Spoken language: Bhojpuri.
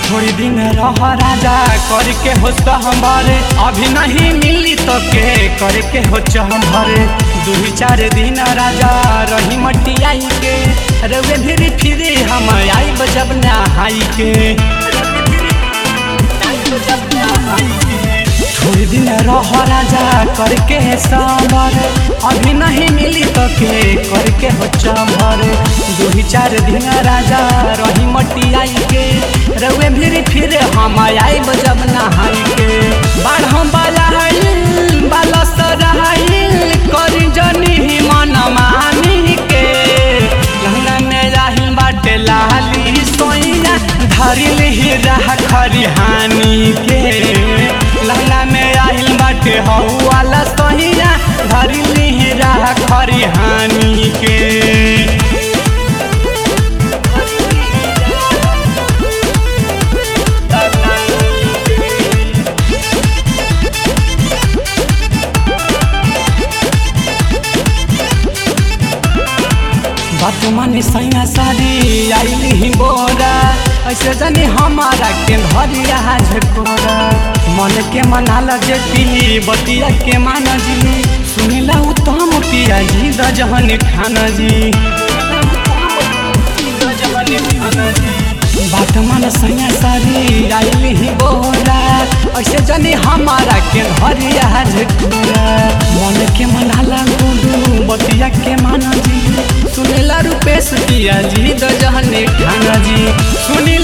थोड़ी दिन रह राजा करके हो हमारे अभी नहीं मिली तो के करके हो हमारे 2-4 दिन राजा रही मटियाई के रवे फिर फिरे हम आई बजब नहाई के थोड़ी दिन रह राजा करके सामर अभी नहीं मिली तो के करके हो चमर 2-4 दिन राजा रही मटियाई के रवे फिर हम आई बजब नहाई के बाढ़ हम बाला सराइल करी जनी मन मानी के लहंगा में राहिल बाटे लाली सोइया धरिल ही रह खरिहानी के लहंगा में राहिल बाटे हऊ वाला सोइया धरिल ही रह खरिहानी के बात मानी सैया सारी आईली ही बोरा ऐसे जानी हमारा के धरिया झकोरा मन के मनाला जेती बतिया के माना जी सुनिला उत्तम पिया जी दजहन खाना जी बात मान सैया सारी आईली ही बोरा ऐसे जानी हमारा के धरिया झकोरा मन के मनाला गुडू बतिया के माना जी सुनीला रूपेश पिया जी दजहन खाना जी सुनी